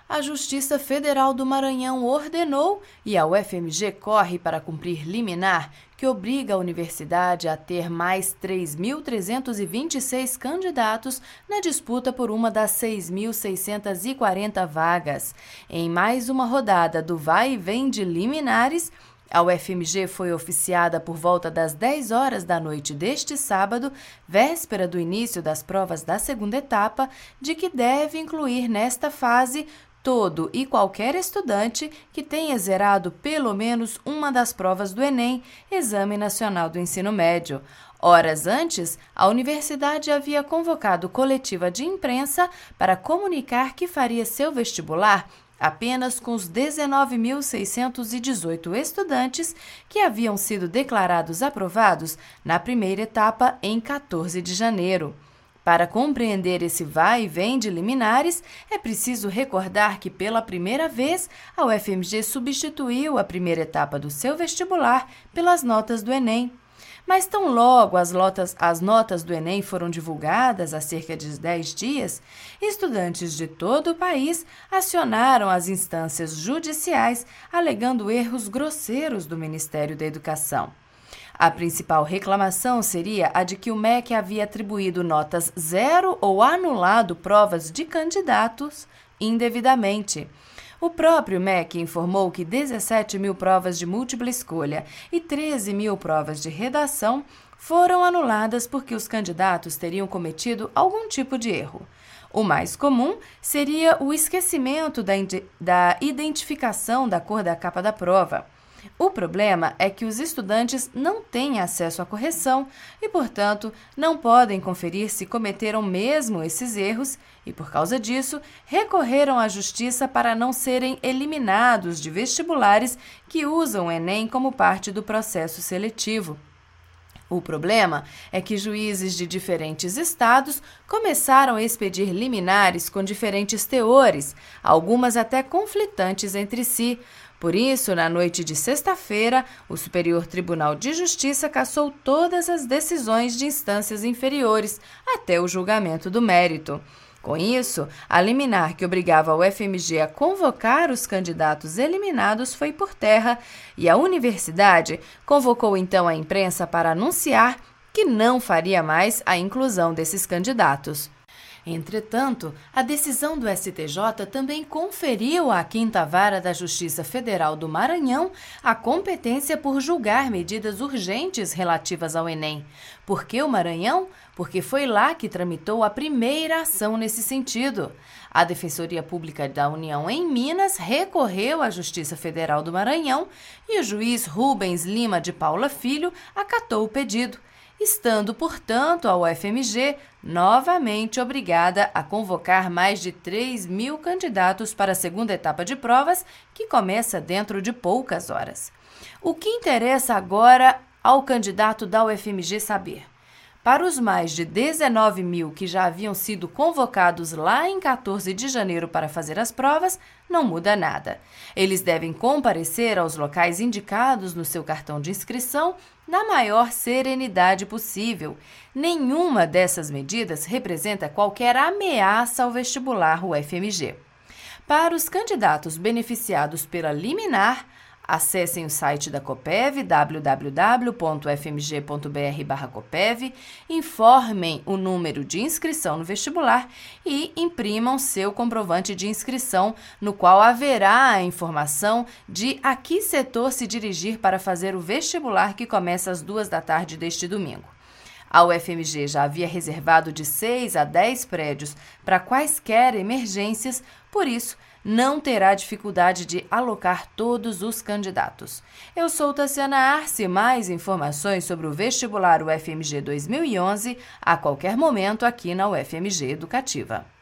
A Justiça Federal do Maranhão ordenou e a UFMG corre para cumprir liminar que obriga a universidade a ter mais 3.326 candidatos na disputa por uma das 6.640 vagas. Em mais uma rodada do vai e vem de liminares, a UFMG foi oficiada por volta das 10 horas da noite deste sábado, véspera do início das provas da segunda etapa, de que deve incluir nesta fase todo e qualquer estudante que tenha zerado pelo menos uma das provas do Enem, Exame Nacional do Ensino Médio. Horas antes, a universidade havia convocado coletiva de imprensa para comunicar que faria seu vestibular apenas com os 19.618 estudantes que haviam sido declarados aprovados na primeira etapa em 14 de janeiro. Para compreender esse vai e vem de liminares, é preciso recordar que, pela primeira vez, a UFMG substituiu a primeira etapa do seu vestibular pelas notas do Enem. Mas tão logo as notas do Enem foram divulgadas há cerca de 10 dias, estudantes de todo o país acionaram as instâncias judiciais alegando erros grosseiros do Ministério da Educação. A principal reclamação seria a de que o MEC havia atribuído notas 0 ou anulado provas de candidatos indevidamente. O próprio MEC informou que 17 mil provas de múltipla escolha e 13 mil provas de redação foram anuladas porque os candidatos teriam cometido algum tipo de erro. O mais comum seria o esquecimento da identificação da cor da capa da prova. O problema é que os estudantes não têm acesso à correção e, portanto, não podem conferir se cometeram mesmo esses erros e, por causa disso, recorreram à justiça para não serem eliminados de vestibulares que usam o Enem como parte do processo seletivo. O problema é que juízes de diferentes estados começaram a expedir liminares com diferentes teores, algumas até conflitantes entre si. Por isso, na noite de sexta-feira, o Superior Tribunal de Justiça cassou todas as decisões de instâncias inferiores, até o julgamento do mérito. Com isso, a liminar que obrigava a UFMG a convocar os candidatos eliminados foi por terra e a universidade convocou então a imprensa para anunciar que não faria mais a inclusão desses candidatos. Entretanto, a decisão do STJ também conferiu à 5ª Vara da Justiça Federal do Maranhão a competência por julgar medidas urgentes relativas ao Enem. Por que o Maranhão? Porque foi lá que tramitou a primeira ação nesse sentido. A Defensoria Pública da União em Minas recorreu à Justiça Federal do Maranhão e o juiz Rubens Lima de Paula Filho acatou o pedido, estando, portanto, a UFMG novamente obrigada a convocar mais de 3 mil candidatos para a segunda etapa de provas, que começa dentro de poucas horas. O que interessa agora ao candidato da UFMG saber? Para os mais de 19 mil que já haviam sido convocados lá em 14 de janeiro para fazer as provas, não muda nada. Eles devem comparecer aos locais indicados no seu cartão de inscrição na maior serenidade possível. Nenhuma dessas medidas representa qualquer ameaça ao vestibular UFMG. Para os candidatos beneficiados pela liminar, acessem o site da Copeve, www.fmg.br/Copeve, informem o número de inscrição no vestibular e imprimam seu comprovante de inscrição, no qual haverá a informação de a que setor se dirigir para fazer o vestibular que começa às 14h deste domingo. A UFMG já havia reservado de 6 a 10 prédios para quaisquer emergências, por isso, não terá dificuldade de alocar todos os candidatos. Eu sou Tassiana Arce, mais informações sobre o vestibular UFMG 2011 a qualquer momento aqui na UFMG Educativa.